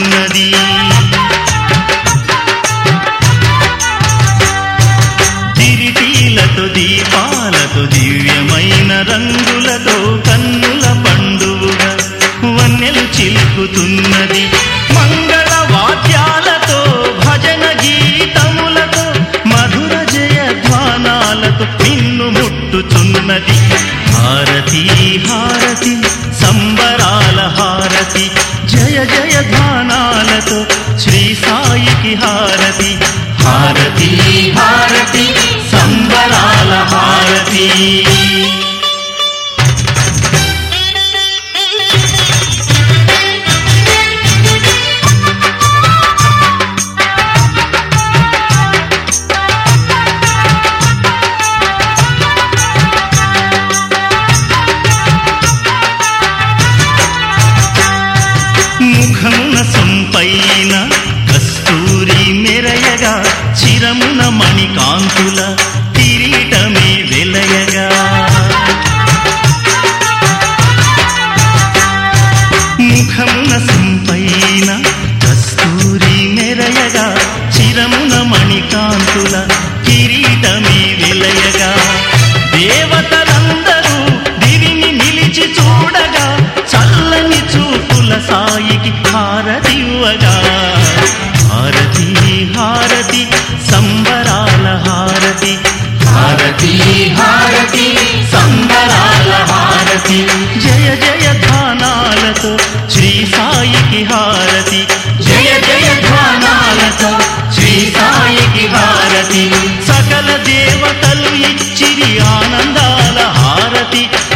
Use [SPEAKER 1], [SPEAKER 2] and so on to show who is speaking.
[SPEAKER 1] చిలుకుతున్నది. దిరిటీలతో దీపాలతో దివ్యమైన రంగులతో కన్నుల పండువుగా వన్నెలు చిలుకుతున్నది. మంగళ వాద్యాలతో భజన గీతములతో మధుర జయధ్వానాలతో నిన్ను ముట్టుతున్నది. హారతి హారతి సంబరాల హారతి, జయ జయధ్వానాలతో శ్రీ సాయికి హారతి. హారతి హారతి సంబరాల హారతి. ముఖమున సొంపైన కస్తూరి మెరయగా, చిరమున మణికాంతుల కిరీటమే వెలయగా. ముఖమున సొంపైన కస్తూరి మెరయగా, చిరమున మణికాంతుల కిరీటమే వెలయగా. దేవతలందరూ దివిని నిలిచి చూడగా, చల్లని చూపుల సాయికి హారతివ్వగా. హారతి హారతి సంబరాల హారతి. హారతి హారతి సంబరాల హారతి, జయ జయ ధ్వానాలతో శ్రీ సాయికి హారతి. జయ జయ ధ్వానాలతో శ్రీ సాయికి హారతి. సకల దేవతలు ఇచ్చిరి ఆనందాల హారతి.